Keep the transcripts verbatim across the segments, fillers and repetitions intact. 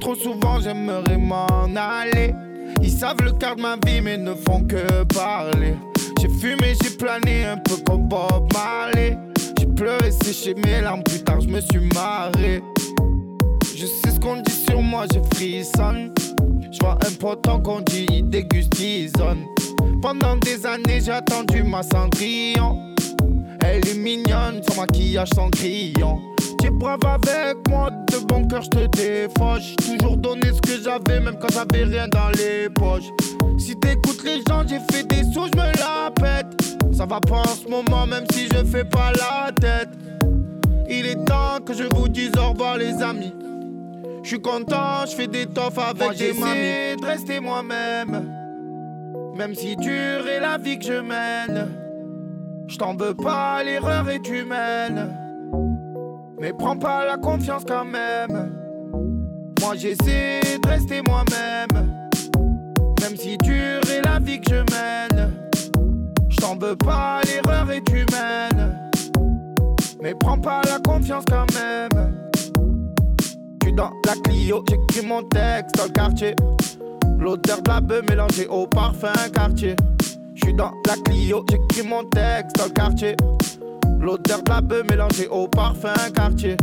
trop souvent, j'aimerais m'en aller. Ils savent le quart de ma vie mais ne font que parler. J'ai fumé, j'ai plané un peu comme Bob Marley. J'ai pleuré, séché mes larmes, plus tard je me suis marré. Je sais ce qu'on dit sur moi, j'ai frissonne. J'vois un potent qu'on dit, il déguste, il zone. Pendant des années j'ai attendu ma Cendrillon. Elle est mignonne, sans maquillage, sans crayon. T'es brave avec moi, de bon cœur j'te défauche. Toujours donné ce que j'avais, même quand j'avais rien dans les poches. Si t'écoutes les gens, j'ai fait des sous, j'me la pète. Ça va pas en ce moment, même si je fais pas la tête. Il est temps que je vous dise au revoir les amis. J'suis content, j'fais des toffes avec moi, des mamies. J'essaie de rester moi-même, même si dure est la vie que je mène. J't'en veux pas, l'erreur est humaine, mais prends pas la confiance quand même. Moi j'essaie de rester moi-même, même si dure est la vie que je mène. J't'en veux pas, l'erreur est humaine, mais prends pas la confiance quand même. J'suis dans la Clio, j'écris mon texte dans le quartier. L'odeur de la beuh mélangée au parfum quartier. J'suis dans la Clio, j'écris mon texte dans le quartier. L'odeur de la beuh mélangée au parfum quartier.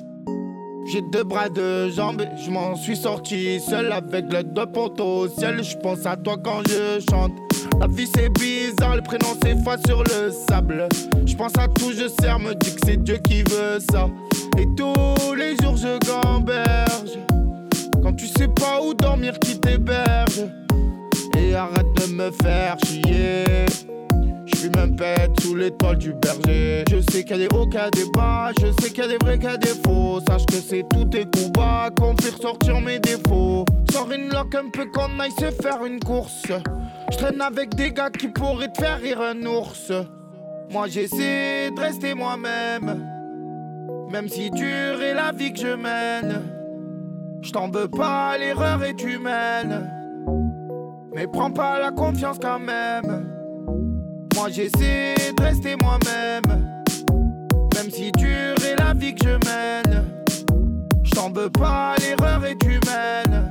J'ai deux bras, deux jambes, je m'en suis sorti seul avec l'aide de poteau au ciel. J'pense à toi quand je chante. La vie c'est bizarre, le prénom s'efface sur le sable. J'pense à tout, je serre, me dis que c'est Dieu qui veut ça. Et tous les jours je gamberge. Quand tu sais pas où dormir, qui t'héberge. Et arrête de me faire chier. J'fume un pet sous l'étoile du berger. Je sais qu'il y a des hauts, qu'il y a des bas. Je sais qu'il y a des vrais, qu'il y a des faux. Sache que c'est tous tes coups bas qu'on fait ressortir mes défauts. Sors une loque un peu qu'on aille se faire une course. J'traîne avec des gars qui pourraient te faire rire un ours. Moi j'essaie de rester moi-même, même si dure est la vie que je mène. J't'en veux pas, l'erreur est humaine, mais prends pas la confiance quand même. Moi j'essaie de rester moi-même, même si dure est la vie que je mène. J't'en veux pas, l'erreur est humaine,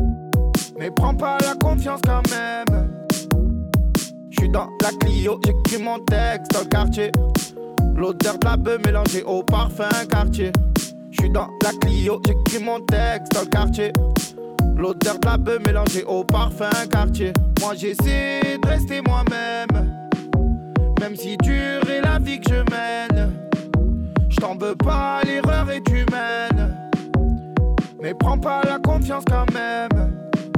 mais prends pas la confiance quand même. J'suis dans la Clio, j'écris mon texte dans le quartier. L'odeur de la beuh mélangée au parfum quartier. J'suis dans la Clio, j'écris mon texte dans le quartier. L'odeur de la beuh mélangée au parfum quartier. Moi j'essaie de rester moi-même, même si dure est la vie que je mène. J't'en veux pas, l'erreur est humaine, mais prends pas la confiance quand même.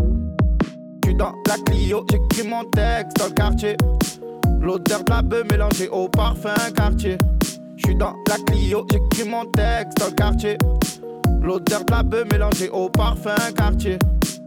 J'suis dans la Clio, j'écris mon texte dans le quartier. L'odeur de la beuh mélangée au parfum quartier. J'suis dans la Clio, j'écris mon texte dans le quartier. L'odeur de la beuh mélangée au parfum quartier.